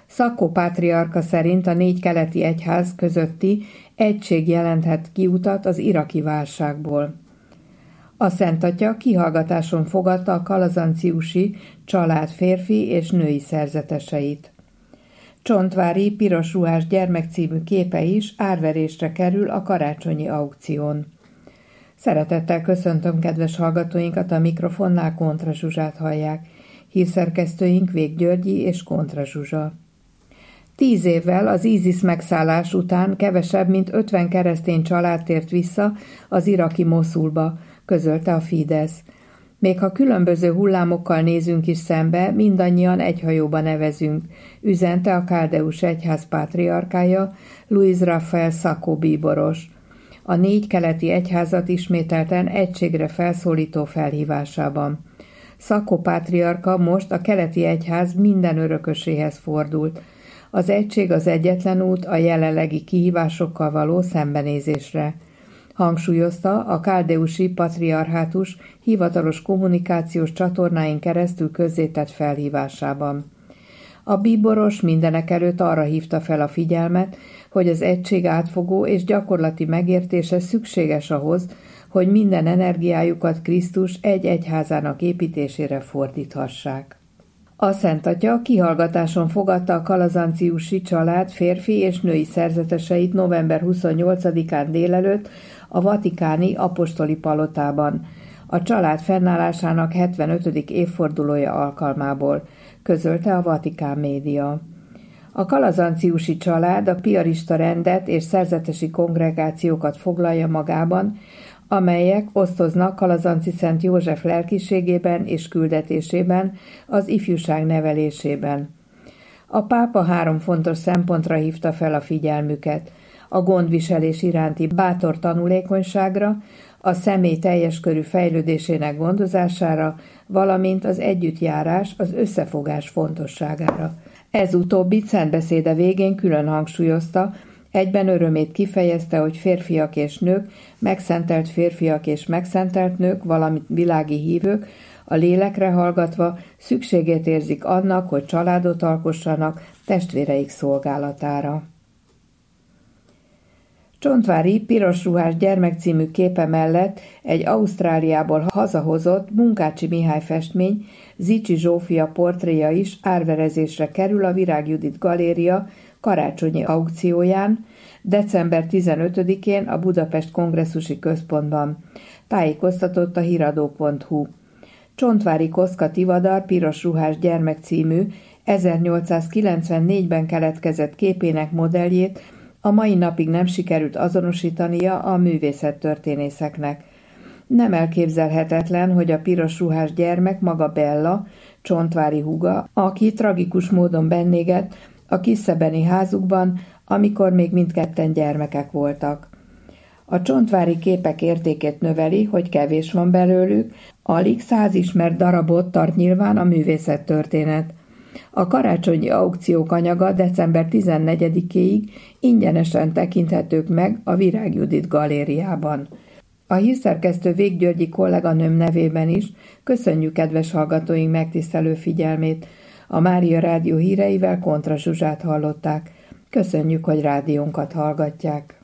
Szakkó pátriárka szerint a 4 keleti egyház közötti egység jelenthet kiutat az iraki válságból. A Szentatya kihallgatáson fogadta a kalazanciusi család férfi és női szerzeteseit. Csontvári piros ruhás gyermek című képe is árverésre kerül a karácsonyi aukción. Szeretettel köszöntöm kedves hallgatóinkat, a mikrofonnál Kontra Zsuzsát hallják. Hírszerkesztőink Vég Györgyi és Kontra Zsuzsa. 10 évvel az ISIS megszállás után kevesebb, mint 50 keresztény család tért vissza az iraki Moszulba, közölte a Fidesz. Még ha különböző hullámokkal nézünk is szembe, mindannyian egy hajóba nevezünk, üzente a Káldeus egyház pátriarkája, Luis Rafael Szakkó bíboros. A 4 keleti egyházat ismételten egységre felszólító felhívásában. Szakkó pátriárka most a keleti egyház minden örököséhez fordult. Az egység az egyetlen út a jelenlegi kihívásokkal való szembenézésre. Hangsúlyozta a káldeusi patriarhátus hivatalos kommunikációs csatornáin keresztül közzétett felhívásában. A bíboros mindenekelőtt arra hívta fel a figyelmet, hogy az egység átfogó és gyakorlati megértése szükséges ahhoz, hogy minden energiájukat Krisztus egy egyházának építésére fordíthassák. A Szentatya kihallgatáson fogadta a kalazanciusi család férfi és női szerzeteseit november 28-án délelőtt a vatikáni apostoli palotában, a család fennállásának 75. évfordulója alkalmából, közölte a Vatikán média. A kalazanciusi család a piarista rendet és szerzetesi kongregációkat foglalja magában, amelyek osztoznak Kalazanci Szent József lelkiségében és küldetésében, az ifjúság nevelésében. A pápa 3 fontos szempontra hívta fel a figyelmüket: a gondviselés iránti bátor tanulékonyságra, a személy teljes körű fejlődésének gondozására, valamint az együttjárás, az összefogás fontosságára. Ez utóbbit szentbeszéde végén külön hangsúlyozta, egyben örömét kifejezte, hogy férfiak és nők, megszentelt férfiak és megszentelt nők, valamint világi hívők, a lélekre hallgatva szükségét érzik annak, hogy családot alkossanak testvéreik szolgálatára. Csontvári piros ruhás gyermek című képe mellett egy Ausztráliából hazahozott Munkácsi Mihály festmény, Zichy Zsófia portréja is árverezésre kerül a Virág Judit Galéria karácsonyi aukcióján, december 15-én a Budapest Kongresszusi Központban, tájékoztatott a hiradó.hu. Csontvári Koszka Tivadar piros ruhás gyermek című 1894-ben keletkezett képének modelljét a mai napig nem sikerült azonosítania a művészettörténészeknek. Nem elképzelhetetlen, hogy a piros ruhás gyermek maga Bella, Csontvári húga, aki tragikus módon bennégett a kisszebeni házukban, amikor még mindketten gyermekek voltak. A csontvári képek értékét növeli, hogy kevés van belőlük, alig 100 ismert darabot tart nyilván a művészettörténet. A karácsonyi aukciók anyaga december 14-éig ingyenesen tekinthetők meg a Virág Judit Galériában. A hírszerkesztő Vég Györgyi kolléganőm nevében is köszönjük kedves hallgatóink megtisztelő figyelmét. A Mária Rádió híreivel Kontra Zsuzsát hallották. Köszönjük, hogy rádiónkat hallgatják.